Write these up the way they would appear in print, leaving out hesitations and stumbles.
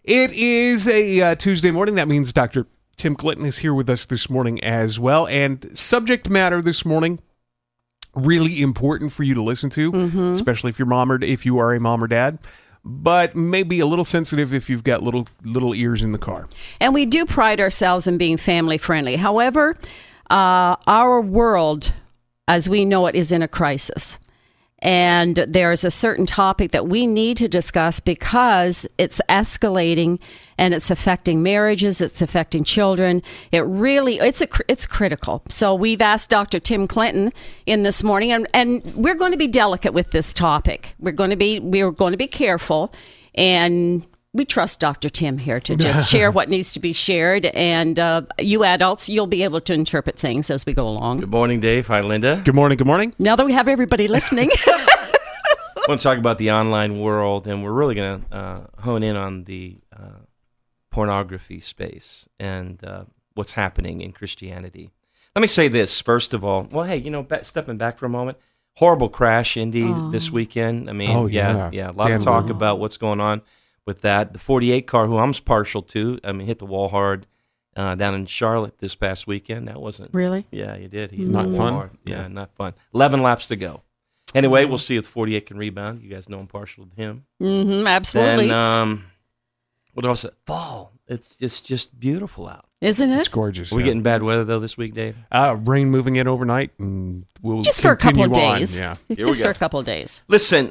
It is a Tuesday morning. That means Dr. Tim Clinton is here with us this morning as well. And subject matter this morning, really important for you to listen to, especially if you are a mom or dad. But maybe a little sensitive if you've got little ears in the car. And we do pride ourselves in being family friendly. However, our world, as we know it, is in a crisis. And there's a certain topic that we need to discuss because it's escalating and it's affecting marriages, it's affecting children. It's critical. So we've asked Dr. Tim Clinton in this morning, and we're going to be delicate with this topic. We're going to be careful, and we trust Dr. Tim here to just share what needs to be shared. And you adults, you'll be able to interpret things as we go along. Good morning, Dave. Hi, Linda. Good morning. Good morning. Now that we have everybody listening. I want to talk about the online world, and we're really going to hone in on the pornography space and what's happening in Christianity. Let me say this, first of all. Well, hey, stepping back for a moment, horrible crash, Indy, this weekend. I mean, yeah, a lot of talk about what's going on with that. The 48 car, who I'm partial to, hit the wall hard down in Charlotte this past weekend. That wasn't... Really? Yeah, he did. Not fun? Hard. Yeah, not fun. 11 laps to go. Anyway, we'll see if 48 can rebound. You guys know I'm partial to him. Absolutely. And what else? Fall. It's just beautiful out. Isn't it? It's gorgeous. Are we getting bad weather, though, this week, Dave? Rain moving in overnight, and we'll just for a couple of continue days. on. Yeah. Just for a couple of days. Listen,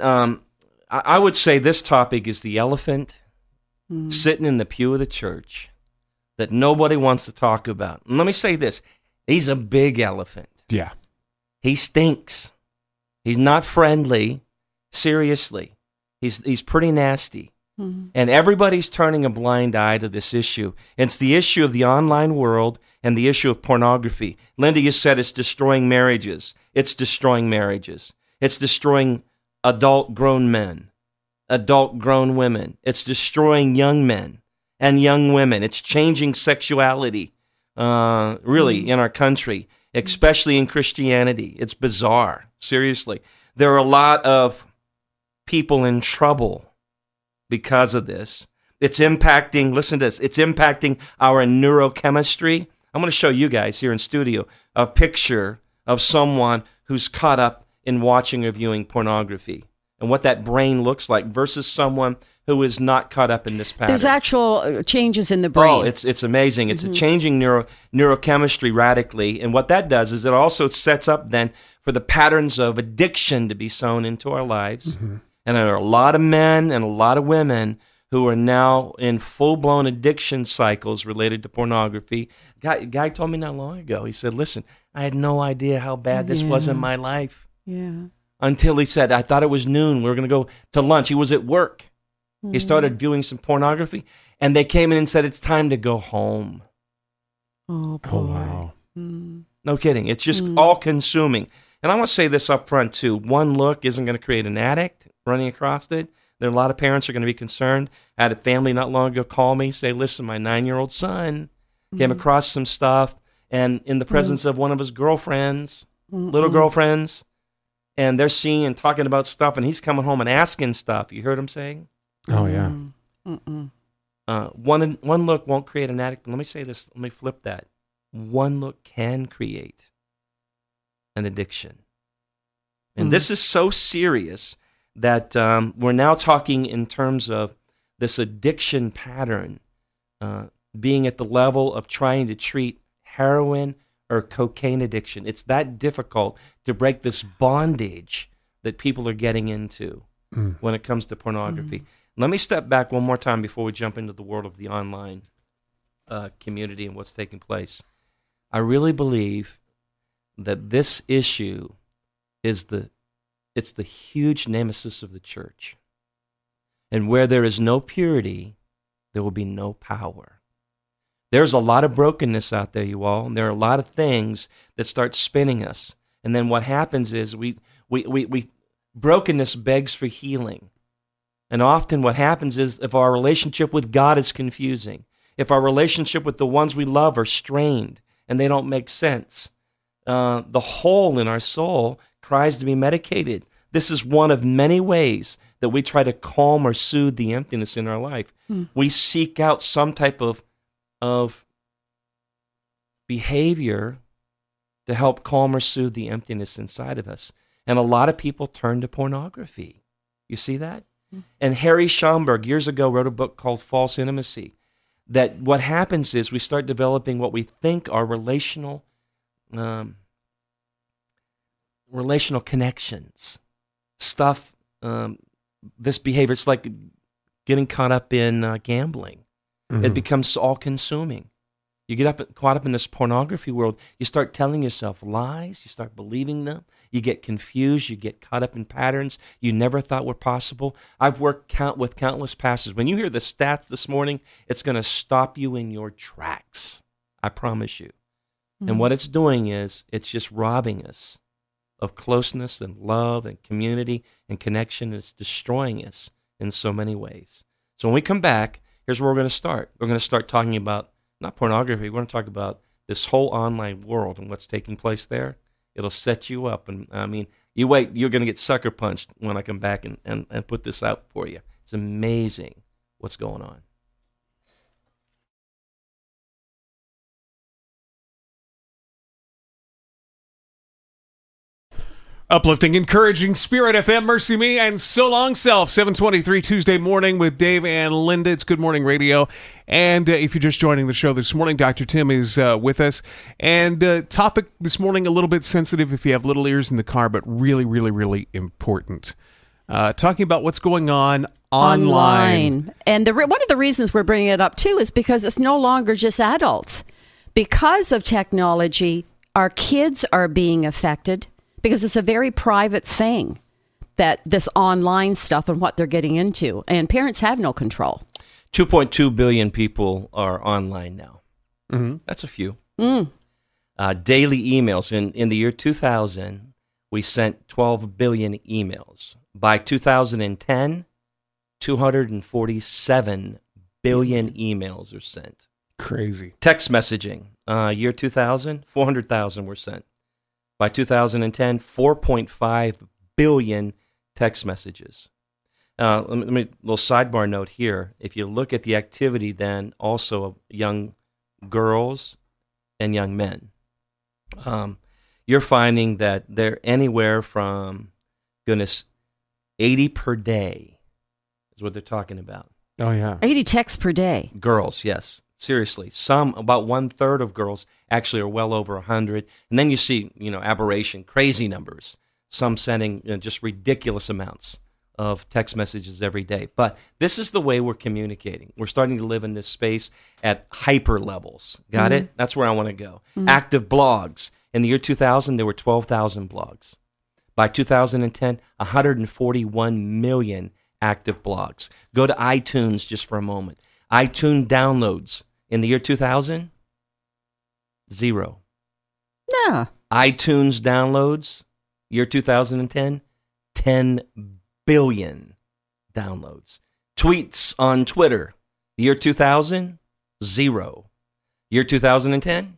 I would say this topic is the elephant sitting in the pew of the church that nobody wants to talk about. And let me say this. He's a big elephant. Yeah. He stinks. He's not friendly. Seriously. He's pretty nasty. And everybody's turning a blind eye to this issue. It's the issue of the online world and the issue of pornography. Linda, you said it's destroying marriages. It's destroying marriages. It's destroying adult grown men, adult grown women. It's destroying young men and young women. It's changing sexuality, really, in our country, especially in Christianity. It's bizarre. Seriously. There are a lot of people in trouble because of this. It's impacting, listen to this, it's impacting our neurochemistry. I'm going to show you guys here in studio a picture of someone who's caught up in watching or viewing pornography and what that brain looks like versus someone who is not caught up in this pattern. There's actual changes in the brain. Oh, it's amazing. It's a changing neurochemistry radically. And what that does is it also sets up then for the patterns of addiction to be sown into our lives. And there are a lot of men and a lot of women who are now in full-blown addiction cycles related to pornography. Guy told me not long ago, he said, listen, I had no idea how bad this was in my life. Yeah. Until he said, I thought it was noon. We were going to go to lunch. He was at work. He started viewing some pornography, and they came in and said, it's time to go home. Oh, boy. Oh, wow. No kidding. It's just all-consuming. And I want to say this up front, too. One look isn't going to create an addict running across it. There are a lot of parents who are going to be concerned. I had a family not long ago call me, say, listen, my 9-year-old son came across some stuff, and in the presence of one of his girlfriends, little girlfriends, and they're seeing and talking about stuff, and he's coming home and asking stuff. You heard him saying? Oh, yeah. One look won't create an addict. Let me say this. Let me flip that. One look can create an addiction. And this is so serious that we're now talking in terms of this addiction pattern being at the level of trying to treat heroin or cocaine addiction. It's that difficult to break this bondage that people are getting into when it comes to pornography. Let me step back one more time before we jump into the world of the online community and what's taking place. I really believe that this issue is it's the huge nemesis of the church. And where there is no purity, there will be no power. There's a lot of brokenness out there, you all, and there are a lot of things that start spinning us. And then what happens is we brokenness begs for healing. And often what happens is if our relationship with God is confusing, if our relationship with the ones we love are strained and they don't make sense, the hole in our soul cries to be medicated. This is one of many ways that we try to calm or soothe the emptiness in our life. We seek out some type of behavior to help calm or soothe the emptiness inside of us. And a lot of people turn to pornography. You see that? And Harry Schomburg years ago wrote a book called False Intimacy, that what happens is we start developing what we think are relational connections. Stuff, this behavior, it's like getting caught up in gambling. It becomes all-consuming. You get caught up in this pornography world, you start telling yourself lies, you start believing them, you get confused, you get caught up in patterns you never thought were possible. I've worked with countless pastors. When you hear the stats this morning, it's going to stop you in your tracks. I promise you. And what it's doing is it's just robbing us of closeness and love and community and connection. It's destroying us in so many ways. So when we come back, here's where we're going to start. We're going to start talking about not pornography. We're going to talk about this whole online world and what's taking place there. It'll set you up. And I mean, you wait, you're going to get sucker punched when I come back and put this out for you. It's amazing what's going on. Uplifting, encouraging Spirit FM, Mercy Me, and So Long Self. 7:23 Tuesday morning with Dave and Linda. It's Good Morning Radio. And if you're just joining the show this morning, Dr. Tim is with us. And topic this morning, a little bit sensitive if you have little ears in the car, but really, really, really important. Talking about what's going on online. And one of the reasons we're bringing it up, too, is because it's no longer just adults. Because of technology, our kids are being affected. Because it's a very private thing, that this online stuff and what they're getting into. And parents have no control. 2.2 billion people are online now. That's a few. Daily emails. In the year 2000, we sent 12 billion emails. By 2010, 247 billion emails are sent. Crazy. Text messaging. Year 2000, 400,000 were sent. By 2010, 4.5 billion text messages. Let me little sidebar note here. If you look at the activity then also of young girls and young men, you're finding that they're anywhere from, 80 per day is what they're talking about. Oh, yeah. 80 texts per day. Girls, yes. Seriously, some, about 1/3 of girls actually are well over 100. And then you see, aberration, crazy numbers. Some sending just ridiculous amounts of text messages every day. But this is the way we're communicating. We're starting to live in this space at hyper levels. Got it? That's where I want to go. Active blogs. In the year 2000, there were 12,000 blogs. By 2010, 141 million active blogs. Go to iTunes just for a moment. iTunes downloads. In the year 2000, 0. Yeah. iTunes downloads, year 2010, 10 billion downloads. Tweets on Twitter, year 2000, 0. Year 2010,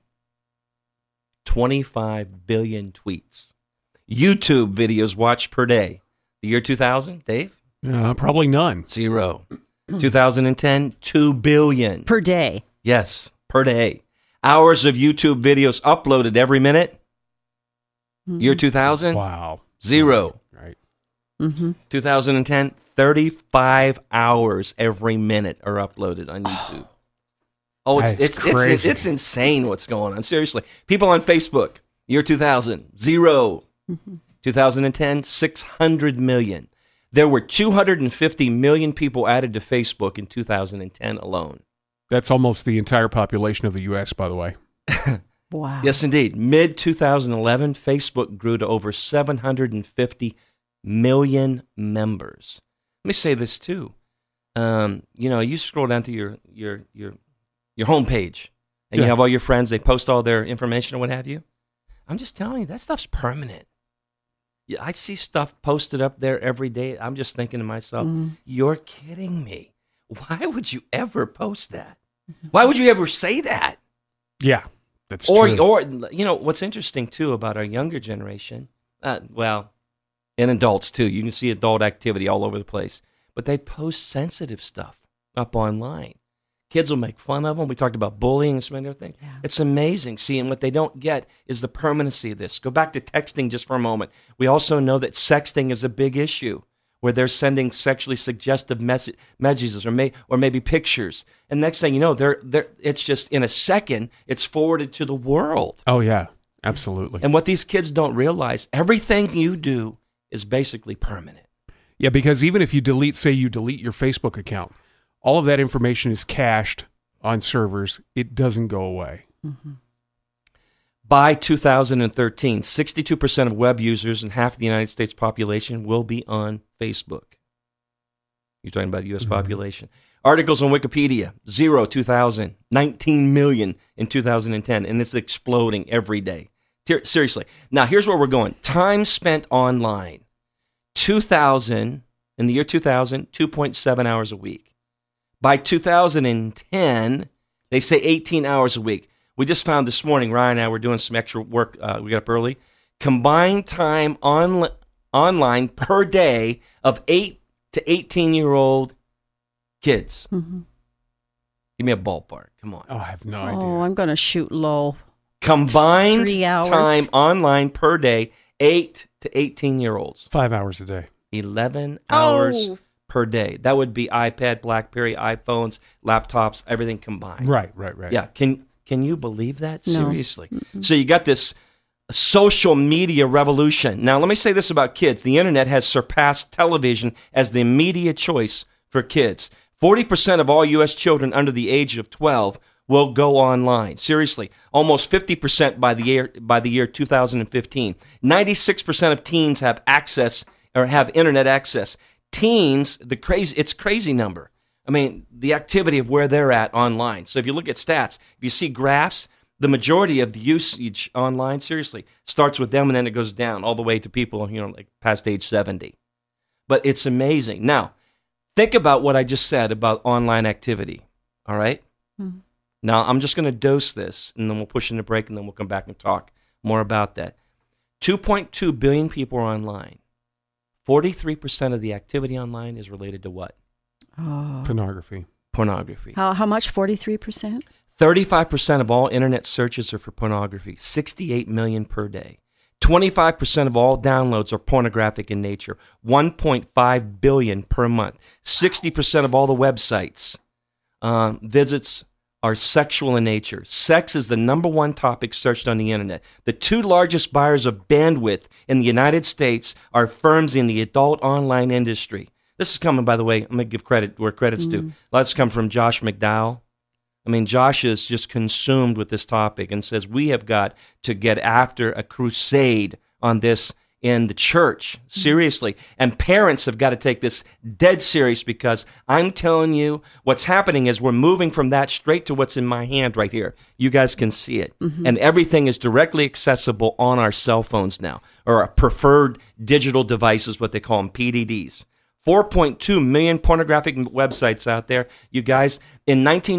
25 billion tweets. YouTube videos watched per day. The year 2000, Dave? Probably none. 0. 2010, 2 billion. Per day. Yes, per day. Hours of YouTube videos uploaded every minute. Year 2000? Wow. 0. Right. 2010, 35 hours every minute are uploaded on YouTube. Oh, it's crazy. It's insane what's going on. Seriously. People on Facebook, year 2000, 0. 2010, 600 million. There were 250 million people added to Facebook in 2010 alone. That's almost the entire population of the U.S., by the way. Wow. Yes, indeed. Mid-2011, Facebook grew to over 750 million members. Let me say this, too. You scroll down to your homepage, and you have all your friends. They post all their information or what have you. I'm just telling you, that stuff's permanent. I see stuff posted up there every day. I'm just thinking to myself, you're kidding me. Why would you ever post that? Why would you ever say that? Yeah, that's true. Or what's interesting, too, about our younger generation, and adults too. You can see adult activity all over the place. But they post sensitive stuff up online. Kids will make fun of them. We talked about bullying and so many other things. Yeah. It's amazing. See, and what they don't get is the permanency of this. Go back to texting just for a moment. We also know that sexting is a big issue, where they're sending sexually suggestive messages or maybe pictures. And next thing you know, it's just in a second, it's forwarded to the world. Oh, yeah, absolutely. And what these kids don't realize, everything you do is basically permanent. Yeah, because even if you delete your Facebook account, all of that information is cached on servers. It doesn't go away. Mm-hmm. By 2013, 62% of web users and half the United States population will be on Facebook. You're talking about the U.S. population. Articles on Wikipedia, 2000, 19 million in 2010, and it's exploding every day. Seriously. Now, here's where we're going. Time spent online, in the year 2000, 2.7 hours a week. By 2010, they say 18 hours a week. We just found this morning, Ryan and I were doing some extra work. We got up early. Combined time online per day of 8 to 18-year-old kids. Mm-hmm. Give me a ballpark. Come on. Oh, I have no idea. Oh, I'm going to shoot low. Combined 3 hours. time online per day, 8 to 18-year-olds. 5 hours a day. 11 hours per day. That would be iPad, BlackBerry, iPhones, laptops, everything combined. Right. Yeah. Can you believe that? No. Seriously. Mm-hmm. So you got this social media revolution. Now, let me say this about kids. The internet has surpassed television as the immediate choice for kids. 40% of all U.S. children under the age of 12 will go online. Seriously. Almost 50% by the year 2015. 96% of teens have access or have internet access. Teens, it's a crazy number. I mean, the activity of where they're at online. So if you look at stats, if you see graphs, the majority of the usage online, seriously, starts with them and then it goes down all the way to people, like past age 70. But it's amazing. Now, think about what I just said about online activity, all right? Mm-hmm. Now, I'm just going to dose this, and then we'll push in a break, and then we'll come back and talk more about that. 2.2 billion people are online. 43% of the activity online is related to what? Pornography. How much? 43%? 35% of all internet searches are for pornography, 68 million per day. 25% of all downloads are pornographic in nature, 1.5 billion per month. 60% of all the websites visits are sexual in nature. Sex is the number one topic searched on the internet. The two largest buyers of bandwidth in the United States are firms in the adult online industry. This is coming, by the way, I'm going to give credit where credit's due. Let's come from Josh McDowell. I mean, Josh is just consumed with this topic and says we have got to get after a crusade on this in the church, seriously. And parents have got to take this dead serious, because I'm telling you, what's happening is we're moving from that straight to what's in my hand right here. You guys can see it. Mm-hmm. And everything is directly accessible on our cell phones now, or our preferred digital devices, what they call them, PDDs. 4.2 million pornographic websites out there. You guys, in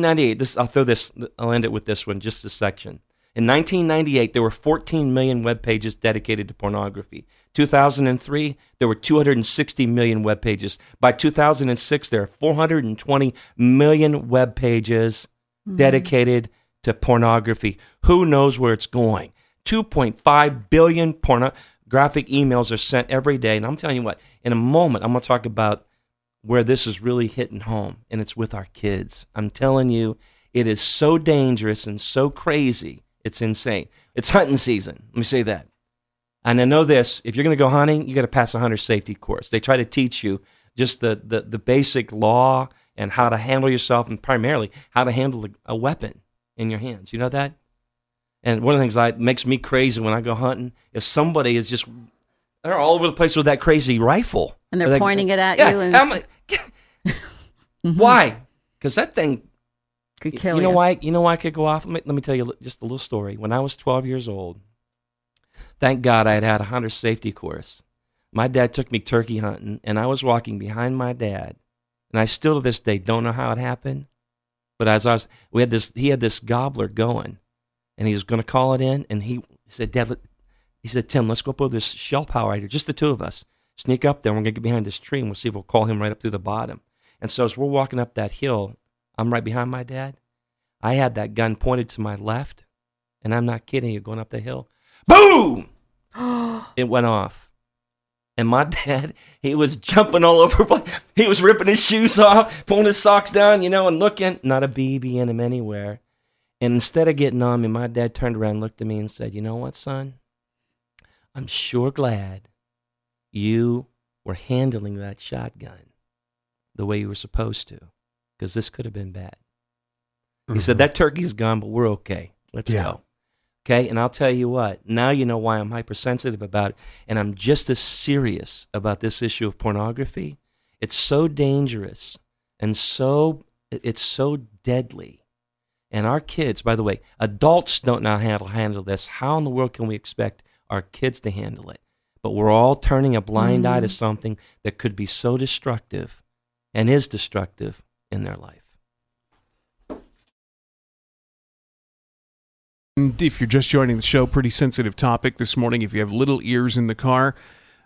1998, I'll end it with this one, just a section. In 1998, there were 14 million web pages dedicated to pornography. 2003, there were 260 million web pages. By 2006, there are 420 million web pages dedicated to pornography. Who knows where it's going? 2.5 billion pornographic emails are sent every day. And I'm telling you what, in a moment, I'm going to talk about where this is really hitting home, and it's with our kids. I'm telling you, it is so dangerous and so crazy. It's insane. It's hunting season. Let me say that. And I know this, if you're going to go hunting, you got to pass a hunter safety course. They try to teach you just the basic law and how to handle yourself, and primarily how to handle a weapon in your hands. You know that? And one of the things that makes me crazy when I go hunting is somebody is just, they're all over the place with that crazy rifle. And they're pointing it at you. And I'm like, why? Because that thing could kill you. Know why? You know why I could go off? Let me tell you just a little story. When I was 12 years old, thank God I had a hunter safety course. My dad took me turkey hunting, and I was walking behind my dad, and I still to this day don't know how it happened. But he had this gobbler going, and he was going to call it in, and he said, Dad, he said, Tim, let's go up over this shell pile right here, just the two of us. Sneak up there, and we're going to get behind this tree, and we'll see if we'll call him right up through the bottom. And so as we're walking up that hill, I'm right behind my dad. I had that gun pointed to my left, and I'm not kidding you, going up the hill. Boom! It went off. And my dad, he was jumping all over. He was ripping his shoes off, pulling his socks down, and looking. Not a BB in him anywhere. And instead of getting on me, my dad turned around and looked at me and said, "You know what, son? I'm sure glad you were handling that shotgun the way you were supposed to, because this could have been bad." He said, "That turkey's gone, but we're okay. Let's go." Okay, and I'll tell you what, now you know why I'm hypersensitive about it, and I'm just as serious about this issue of pornography. It's so dangerous, and it's so deadly. And our kids, by the way, adults don't know how to handle this. How in the world can we expect our kids to handle it? But we're all turning a blind eye to something that could be so destructive and is destructive in their life. And if you're just joining the show, pretty sensitive topic this morning. If you have little ears in the car,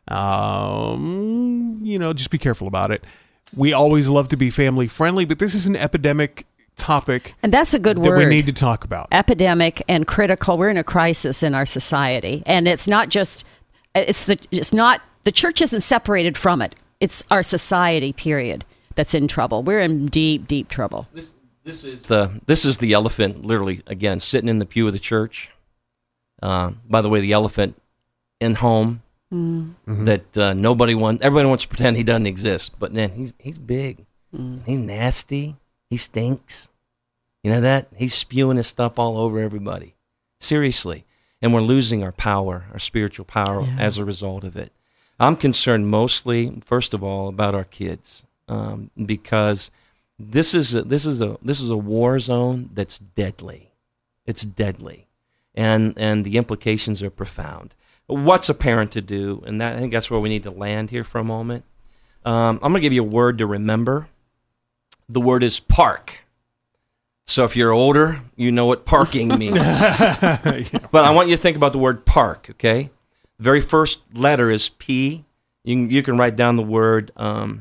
just be careful about it. We always love to be family friendly, but this is an epidemic topic. And that's a good that word. we need to talk about. Epidemic and critical. We're in a crisis in our society. And it's not just, the church isn't separated from it. It's our society, period, that's in trouble. We're in deep, deep trouble. This is the elephant, literally, again, sitting in the pew of the church. By the way, the elephant in home that everybody wants to pretend he doesn't exist. But man, he's big. He's nasty. He stinks. You know that? He's spewing his stuff all over everybody. Seriously. And we're losing our power, our spiritual power, as a result of it. I'm concerned mostly, first of all, about our kids, because this is a war zone that's deadly. It's deadly, and the implications are profound. What's a parent to do? And I think that's where we need to land here for a moment. I'm going to give you a word to remember. The word is park. So if you're older, you know what parking means. But I want you to think about the word park, okay? The very first letter is P. You can write down the word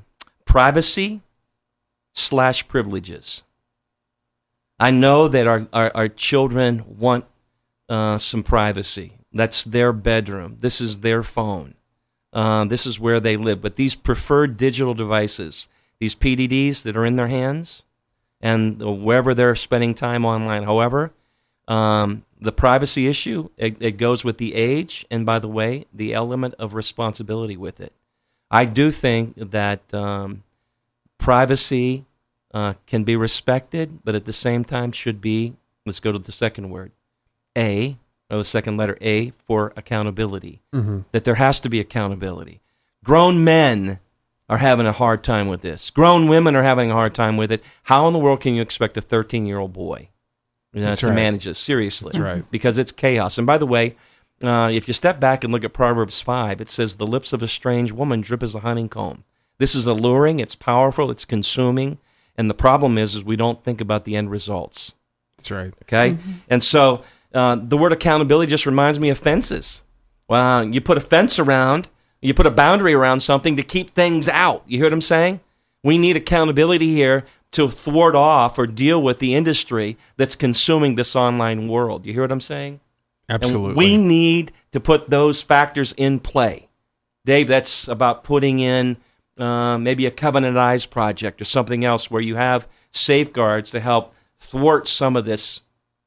privacy/privileges. I know that our children want some privacy. That's their bedroom. This is their phone. This is where they live. But these preferred digital devices, these PDDs that are in their hands, and wherever they're spending time online, however, the privacy issue, it goes with the age, and by the way, the element of responsibility with it. I do think that privacy can be respected, but at the same time should be, let's go to the second word, the second letter A, for accountability. That there has to be accountability. Grown men are having a hard time with this. Grown women are having a hard time with it. How in the world can you expect a 13-year-old boy to manage this? Seriously. That's right. Because it's chaos. And by the way, if you step back and look at Proverbs 5, it says, "The lips of a strange woman drip as a honeycomb." This is alluring, it's powerful, it's consuming, and the problem is we don't think about the end results. That's right. Okay? And so the word accountability just reminds me of fences. Well, you put a fence around, you put a boundary around something to keep things out. You hear what I'm saying? We need accountability here to thwart off or deal with the industry that's consuming this online world. You hear what I'm saying? Absolutely. And we need to put those factors in play. Dave, that's about putting in maybe a Covenant Eyes project or something else where you have safeguards to help thwart some of this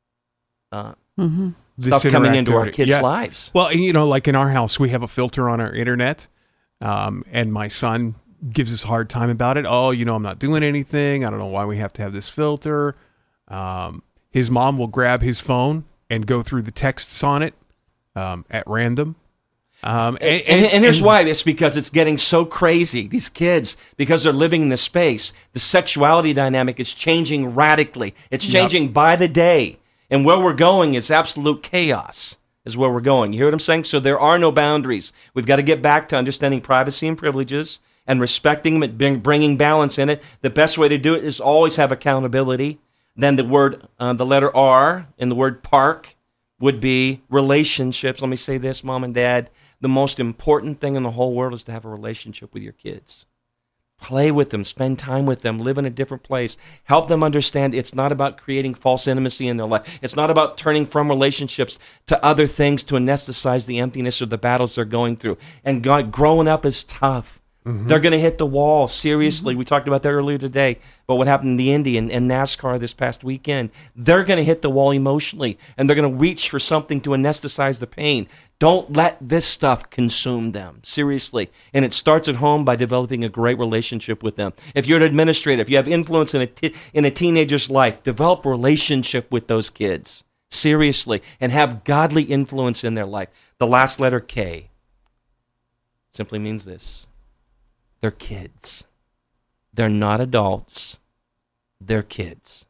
stuff coming into our kids' lives. Well, like in our house, we have a filter on our internet, and my son gives us a hard time about it. Oh, I'm not doing anything. I don't know why we have to have this filter. His mom will grab his phone and go through the texts on it at random. And here's why. It's because it's getting so crazy. These kids, because they're living in this space, the sexuality dynamic is changing radically. It's changing by the day. And where we're going is absolute chaos, is where we're going. You hear what I'm saying? So there are no boundaries. We've got to get back to understanding privacy and privileges and respecting them and bringing balance in it. The best way to do it is always have accountability. Then the word, the letter R in the word park would be relationships. Let me say this, Mom and Dad. the most important thing in the whole world is to have a relationship with your kids. Play with them, spend time with them, live in a different place. Help them understand it's not about creating false intimacy in their life. It's not about turning from relationships to other things to anesthetize the emptiness or the battles they're going through. And growing up is tough. They're going to hit the wall, seriously. We talked about that earlier today, but what happened in the Indy and NASCAR this past weekend. They're going to hit the wall emotionally, and they're going to reach for something to anesthetize the pain. Don't let this stuff consume them, seriously. And it starts at home by developing a great relationship with them. If you're an administrator, if you have influence in a teenager's life, develop a relationship with those kids, seriously, and have godly influence in their life. The last letter, K, simply means this. They're kids. They're not adults. They're kids.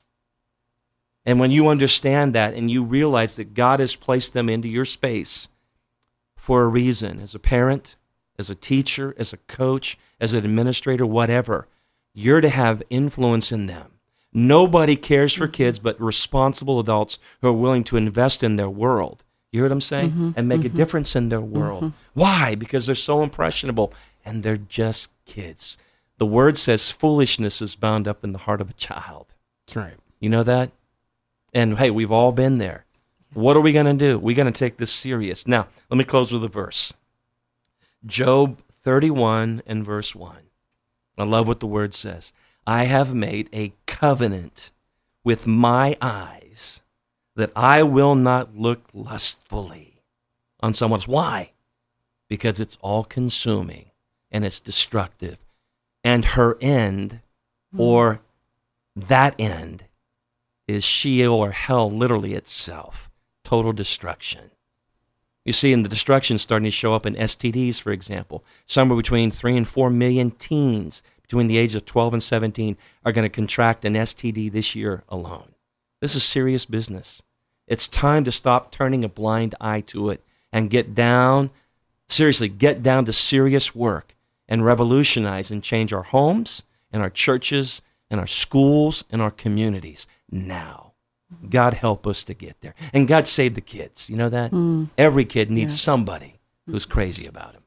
And when you understand that and you realize that God has placed them into your space for a reason, as a parent, as a teacher, as a coach, as an administrator, whatever, you're to have influence in them. Nobody cares for kids but responsible adults who are willing to invest in their world. You hear what I'm saying? And make a difference in their world. Why? Because they're so impressionable. And they're just kids. The word says foolishness is bound up in the heart of a child. That's right. You know that? And hey, we've all been there. What are we going to do? We're going to take this serious. Now, let me close with a verse. Job 31 and verse 1. I love what the word says. I have made a covenant with my eyes that I will not look lustfully on someone else. Why? Because it's all-consuming. And it's destructive. And her end, or that end, is Sheol or hell, literally itself. Total destruction. You see, and the destruction starting to show up in STDs, for example. Somewhere between 3 and 4 million teens between the ages of 12 and 17 are going to contract an STD this year alone. This is serious business. It's time to stop turning a blind eye to it and get down to serious work and revolutionize and change our homes and our churches and our schools and our communities now. God help us to get there. And God save the kids. You know that? Every kid needs somebody who's crazy about him.